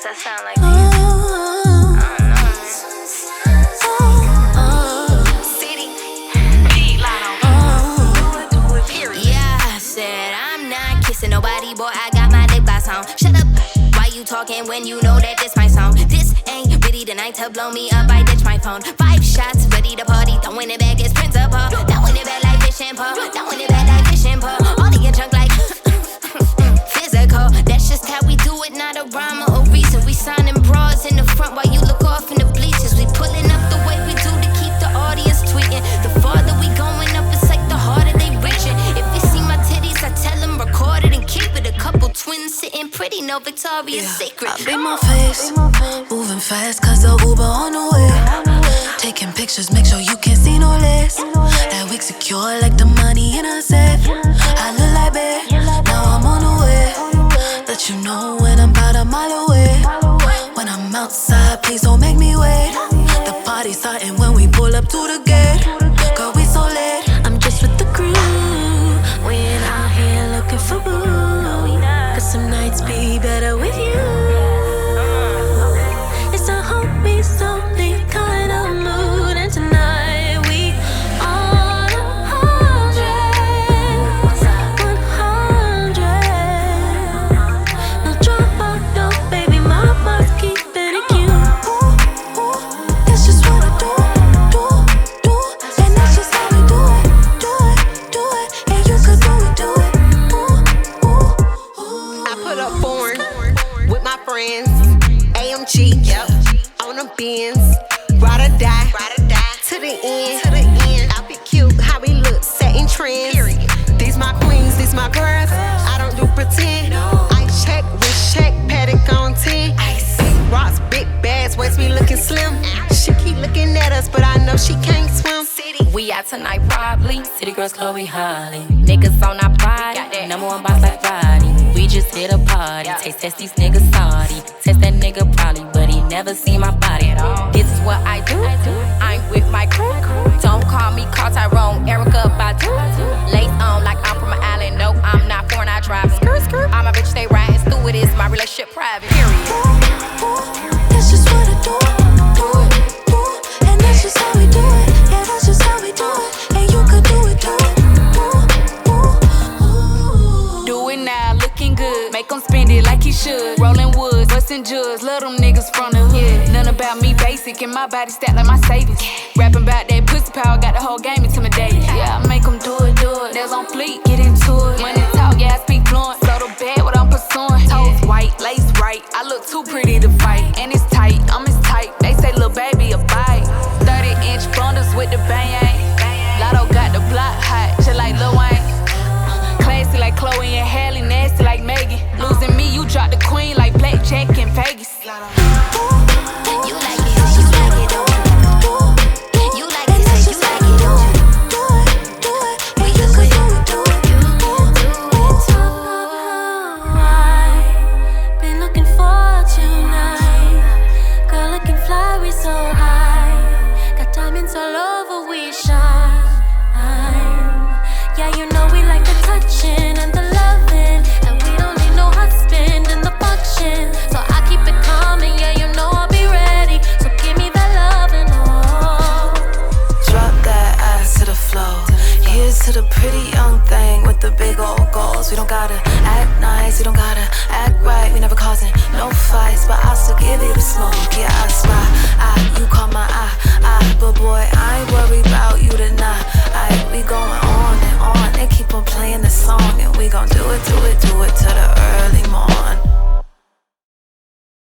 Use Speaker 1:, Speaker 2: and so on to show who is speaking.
Speaker 1: What's that sound like to you? I don't know. City. Do it, period.
Speaker 2: Yeah, I said I'm not kissing nobody, boy, I got my lip gloss on. Shut up, why you talking when you know that this my song? This ain't really the night to blow me up, I ditch my phone. 5 shots, ready to party, throwing it back as principal. Throwing it back like fish and pole, throwing it back like fish and pole. All of your junk like physical, that's just how we do it, not a rhyme or a reason. We signing bras in the front while you look off in the bleachers. We pulling up the way we do to keep the audience tweeting. The farther we going up, it's like the harder they reaching. If you see my titties, I tell them record it and keep it. A couple twins sitting pretty, no Victoria's Secret.
Speaker 3: I beat my face, moving fast cause the Uber on the way. Taking pictures, make sure you can't see no less. That wig secure like the money in a safe. I look like babe, now I'm on the way. Let you know when I'm about a mile away. When I'm outside, please don't make me wait. The party's starting when we pull up to the gate. Girl, we so late. I'm just with the crew. We ain't out here looking for boo. Cause some nights be better with you. It's a homies only kind of mood. And tonight we on 100. No drama, no baby mama's keeping it cute. That's just what I do. And that's just how we do it. And you could do it.
Speaker 4: I put up foreign with my friends. AMG, on the Benz. Ride or die, to the end. I be cute, how we look, setting trends. These my queens, these my girls. I don't do pretend. Ice check, wrist check, paddock on 10. Big rocks, big bags, waist me looking slim. She keep looking at us, but I know she can't swim.
Speaker 5: We out tonight probably. City girls Chloe Holly. Niggas on our body. Number one boss like body. We just hit a party. Test these niggas salty. Test that nigga probably, but he never seen my body at all. This is what I do. I'm with my crew. Don't call me Carl Tyrone, Erica Badu. Lace on like I'm from an island. No, I'm not foreign, I drive. Skirt. All my bitch stay riding stewardess. My relationship private. Period.
Speaker 3: That's just what I do. And that's just how we do it. Yeah, that's just how we do it. And you could do it too.
Speaker 5: Do it now, looking good. Make him spend it like he should. Rolling woods, busting jugs. Love them niggas from the hood. None about me basic, and my body stacked like my savings. Rapping about that pussy power, got the whole game intimidated. Yeah, I make them do it. Nails on fleek, get into it. Money talk, yeah, I speak fluent. So the bad, what I'm pursuing. Toes white, lace right. I look too pretty to fight. And it's tight, I'm his type. They say, little baby, a bite. 30-inch bundles with the bang. Lotto got the block hot, just like Lil Wayne. Classy like Chloe and Halle, nasty like Megan. Losing me, you drop the queen like blackjack in Vegas.
Speaker 2: You like it, you like it, you like it, say you like it.
Speaker 3: Well, you could do it. I've been looking for tonight. Girl, looking fly, we so high. Got diamonds all over, we shine. Yeah, you know we like the touching and the loving, and we don't need no husband in the function. So I keep it calm and yeah, you know I'll be ready. So give me that loving, oh. Drop that ass to the floor. Here's to the pretty young thing with the big old goals. We don't gotta act nice, we don't gotta act right. We never causing no fights, but I'll still give you the smoke. Yeah, I spy, you call my eye. But boy, I ain't worried about you tonight. We going on and on. They keep on playing the song, and we gon' do it to the earth.